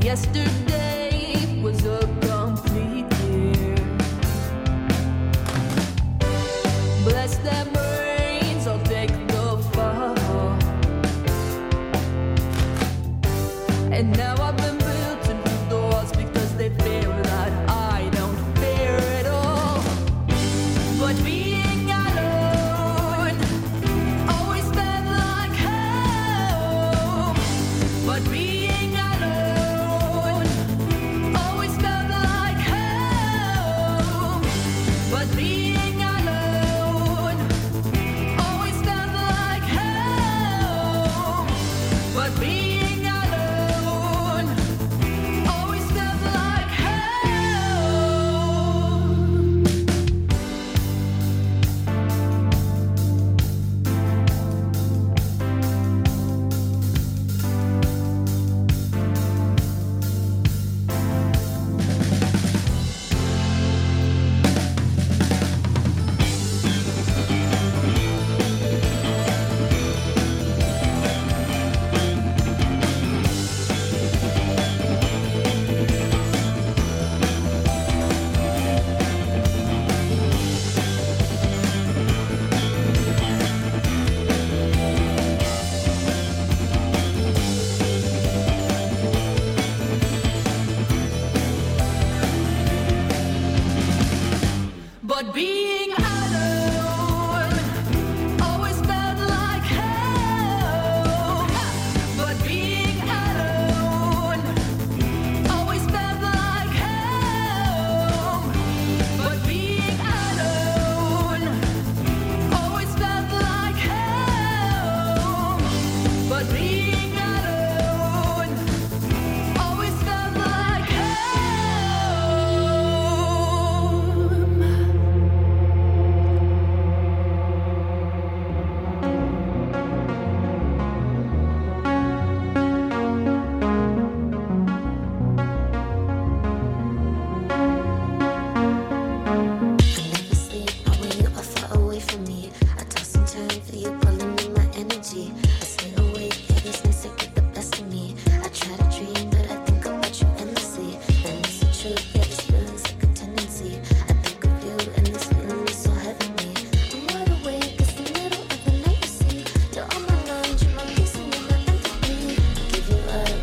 Yesterday was a complete year. Bless their brains, I'll take the fall. And now I've been built into doors because they fear that I don't fear at all. But being alone always felt like home. But being alone always felt like home. But being alone always felt like home. But being alone always felt like home. But being alone always felt like home. But being alone always felt like home. But being alone always felt like home. But being alone always felt like home. Never sleep, but when you are far away from me, I toss and turn, feel you pulling in my energy. I stay awake, yeah, these nights they get the best of me. I try to dream, but I think about you endlessly. And it's the truth, yeah, this feeling's like a tendency. I think of you, and this feeling is so heavenly. I'm wide awake, it's the middle of the night, you see. You're on my mind, you're my peace, and you're my empathy. I give you up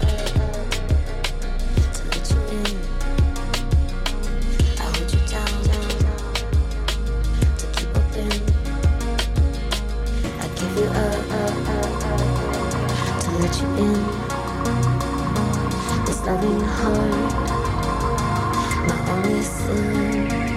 to let you in. I hold you down to keep open. I give you up to let you in. This loving heart, my only sin.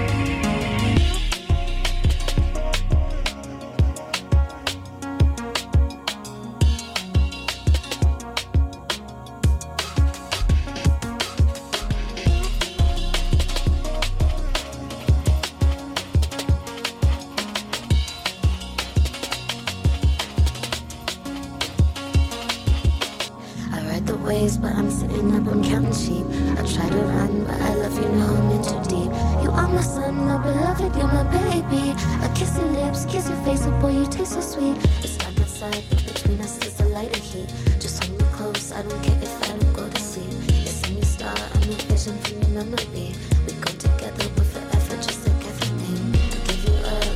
I ride the waves, but I'm sitting up, I'm counting sheep. I try to run, but I love you, know I'm in too deep. You are my son, my beloved, you're my baby. I kiss your lips, kiss your face, oh boy, you taste so sweet. It's dark outside, but between us there's a light of heat. Just hold me close, I don't care if I don't go to sleep. You send me a star, I'm a vision from your memory. We go together, but forever, just like everything. I give you up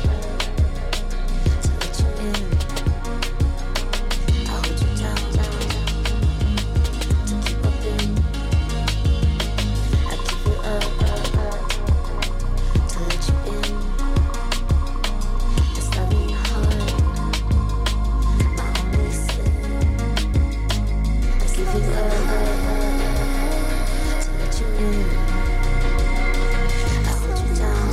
to let you in. I hold you down to keep open. I give you up to let you in. This loving heart, my only sin. I give you up to let you in. I hold you down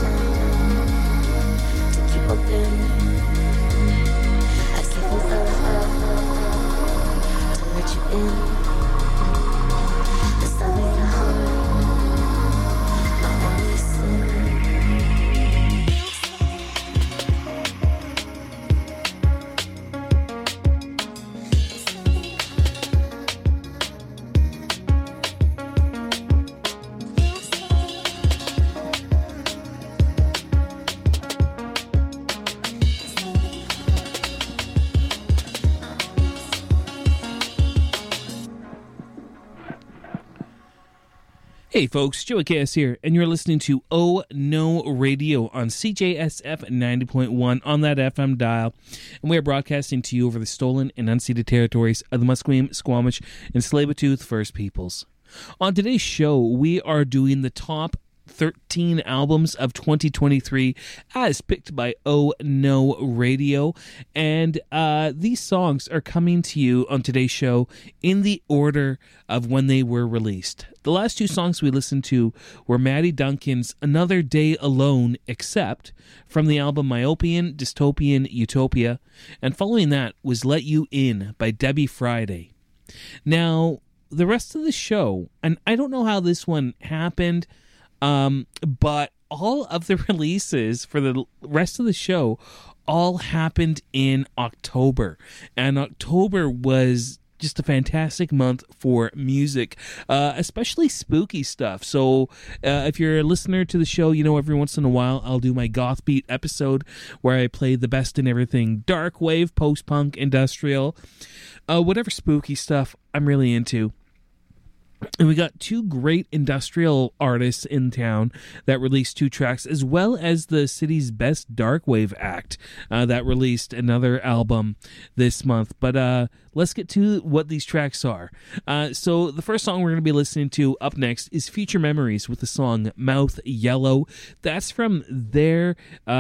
to keep open. I give you up to let you in. This loving heart, my only sin. Hey folks, Joey KS here, and you're listening to Oh No Radio on CJSF 90.1 on that FM dial. And we are broadcasting to you over the stolen and unceded territories of the Musqueam, Squamish, and Tsleil-Waututh First Peoples. On today's show, we are doing the top 13 albums of 2023 as picked by Oh No Radio, and these songs are coming to you on today's show in the order of when they were released. The last two songs we listened to were Maddie Duncan's Another Day Alone Except from the album Myopian Dystopian Utopia, and following that was Let You In by Debbie Friday. Now, the rest of the show, and I don't know how this one happened, but all of the releases for the rest of the show all happened in October. And October was just a fantastic month for music, especially spooky stuff. So if you're a listener to the show, you know every once in a while I'll do my Goth Beat episode where I play the best in everything dark wave, post-punk, industrial, whatever spooky stuff I'm really into. And we got two great industrial artists in town that released two tracks, as well as the city's best darkwave act that released another album this month. But let's get to what these tracks are. So the first song we're going to be listening to up next is Future Memories with the song Mouth Yellow. That's from their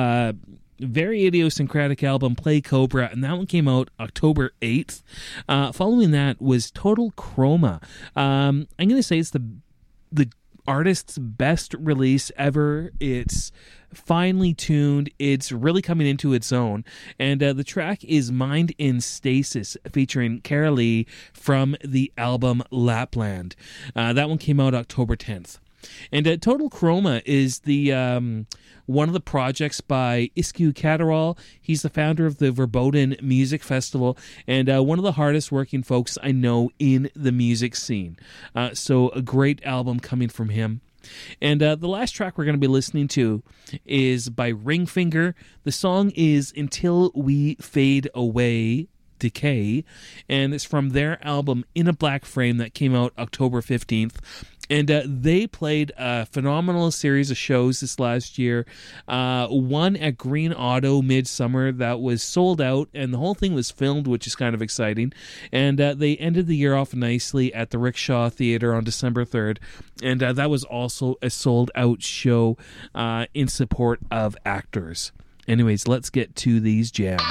very idiosyncratic album Play Cobra, and that one came out October 8th. Following that was Total Chroma. I'm going to say it's the artist's best release ever. It's finely tuned. It's really coming into its own. And the track is Mind in Stasis, featuring Cara Lee from the album Lapland. That one came out October 10th. And Total Chroma is the one of the projects by Isku Catterall. He's the founder of the Verboten Music Festival and one of the hardest working folks I know in the music scene. So a great album coming from him. And the last track we're going to be listening to is by Ringfinger. The song is Until We Fade Away, Decay, and it's from their album In a Black Frame that came out October 15th. And they played a phenomenal series of shows this last year. One at Green Auto Midsummer that was sold out, and the whole thing was filmed, which is kind of exciting. And they ended the year off nicely at the Rickshaw Theatre on December 3rd. And that was also a sold-out show in support of actors. Anyways, let's get to these jams.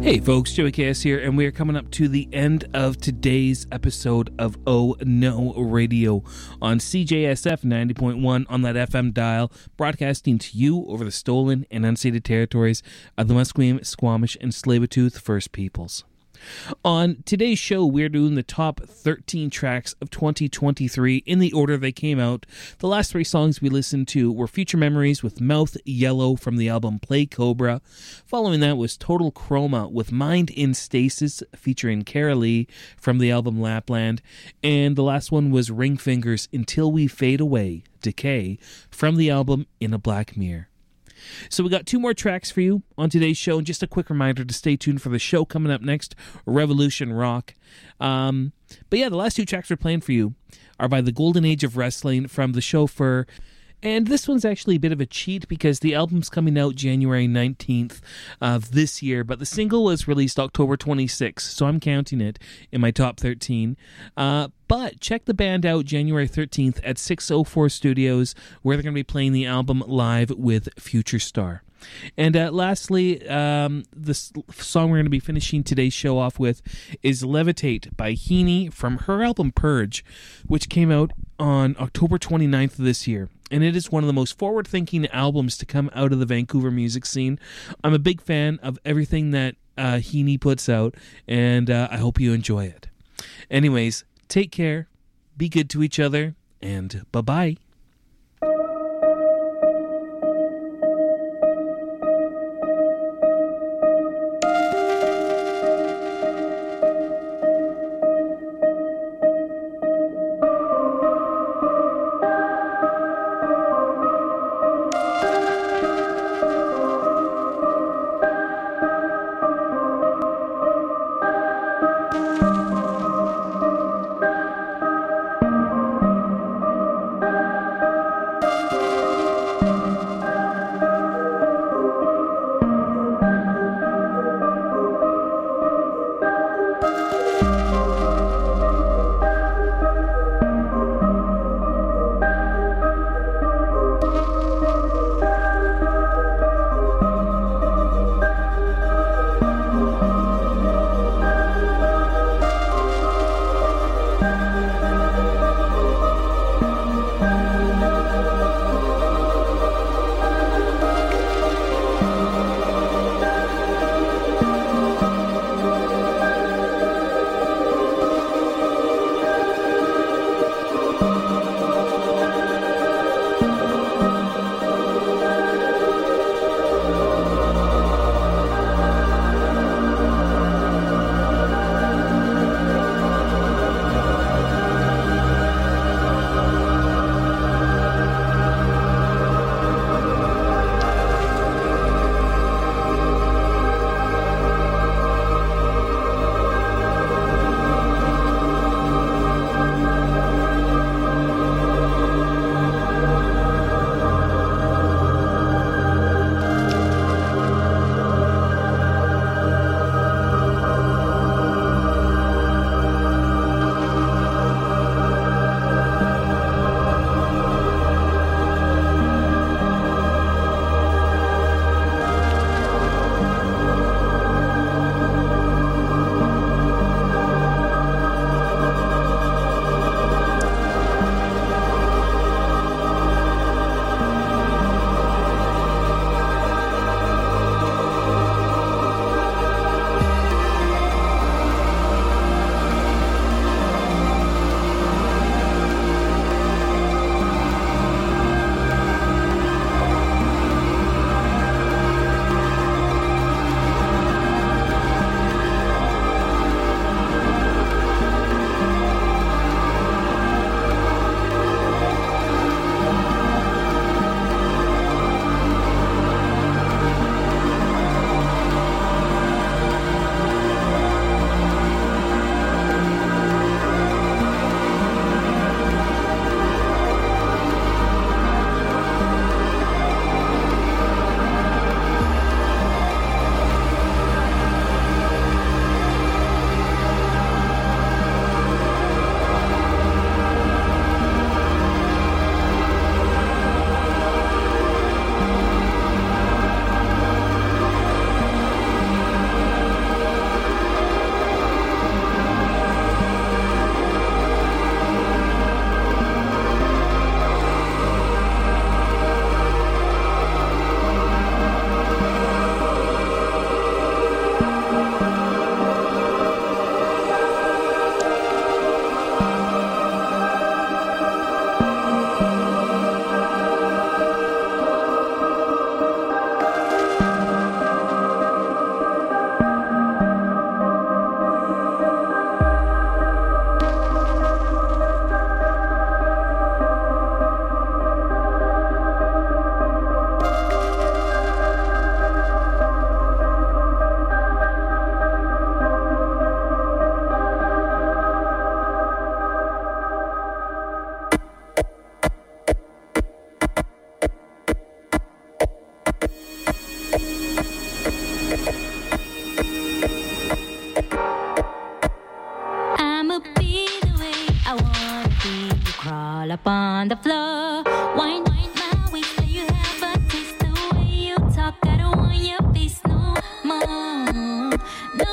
Hey folks, Joey KS here, and we are coming up to the end of today's episode of Oh No Radio on CJSF 90.1 on that FM dial, broadcasting to you over the stolen and unceded territories of the Musqueam, Squamish, and Tsleil-Waututh First Peoples. On today's show, we're doing the top 13 tracks of 2023 in the order they came out. The last 3 songs we listened to were Future Memories with Mouth Yellow from the album Play Cobra. Following that was Total Chroma with Mind in Stasis featuring Cara Lee from the album Lapland. And the last one was Ring Fingers Until We Fade Away, Decay from the album In a Black Mirror. So we got 2 more tracks for you on today's show, and just a quick reminder to stay tuned for the show coming up next, Revolution Rock. But yeah, the last 2 tracks we're playing for you are by the Golden Age of Wrestling from The Chauffeur. And this one's actually a bit of a cheat because the album's coming out January 19th of this year, but the single was released October 26th, so I'm counting it in my top 13. But check the band out January 13th at 604 Studios, where they're going to be playing the album live with Future Star. And lastly, the song we're going to be finishing today's show off with is Levitate by Heaney from her album Purge, which came out on October 29th of this year. And it is one of the most forward-thinking albums to come out of the Vancouver music scene. I'm a big fan of everything that Heaney puts out, and I hope you enjoy it. Anyways, take care, be good to each other, and bye-bye. crawl up on the floor. Wine, wine, my waist, so you have a taste. The way you talk, I don't want your face no more, no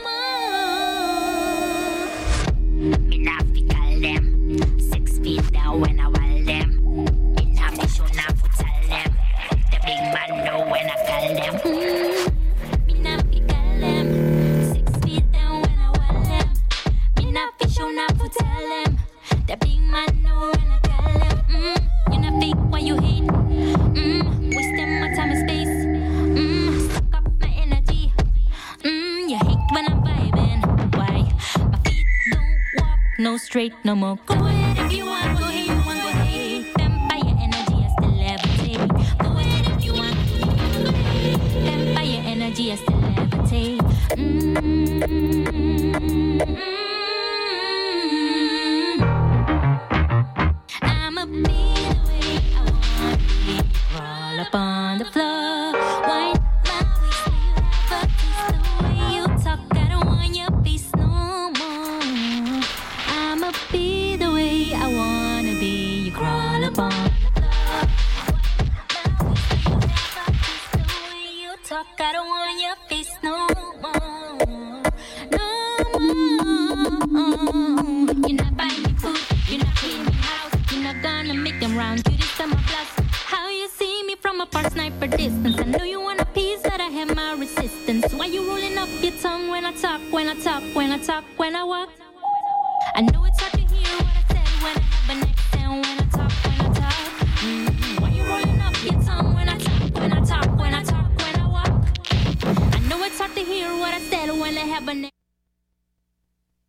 more. Me not fi call them 6 feet down when I wall them. Me not fi show, not fi tell them. The big man know when I call them. Me not fi call them 6 feet down when I wall them. Me not fi show, not fi tell them. The big man know when I call them. You not fake what you hate. Wasting my time and space. Suck up my energy. You hate when I'm vibing. Why? My feet don't walk no straight no more. Go ahead if you want, go ahead, you want, go ahead. Vampire energy, I still levitate. Go ahead if you want, go ahead. Vampire energy, I still levitate. I'ma be the way I wanna be. Crawl up on the floor. Wine my waist, so you have a taste. The way you talk, I don't want your face no more. I'ma be the way I wanna be. You crawl up on the floor. My waist, so you have a taste. The way you talk, I don't want your face no more, no more. You're not buying me food, you're not cleaning me house, you're not gonna make them round. You this time my plus. How you see me from a far sniper distance? I know you want a piece, that I have my resistance. Why you rolling up your tongue when I talk, when I talk, when I talk, when I walk? I know it's hard to hear what I said when I have an accent, when I talk, when I talk. Why you rolling up your tongue when I talk, when I talk, when I talk, when I walk? I know it's hard to hear what I said when I have an